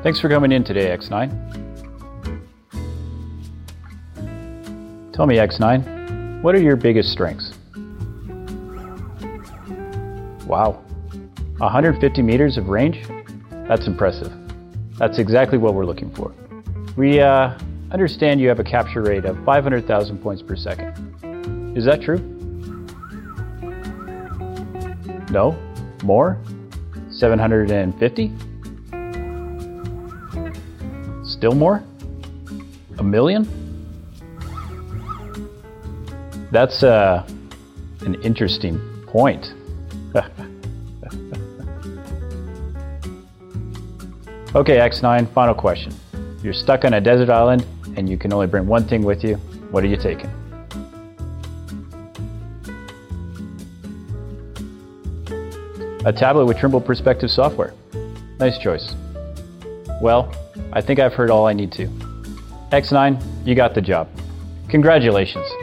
Thanks for coming in today, X9. Tell me, X9, what are your biggest strengths? Wow, 150 meters of range? That's impressive. That's exactly what we're looking for. We understand you have a capture rate of 500,000 points per second. Is that true? No? More? 750? Still more? A million? That's an interesting point. Okay, X9, final question. You're stuck on a desert island and you can only bring one thing with you. What are you taking? A tablet with Trimble Perspective software. Nice choice. Well, I think I've heard all I need to. X9, you got the job. Congratulations.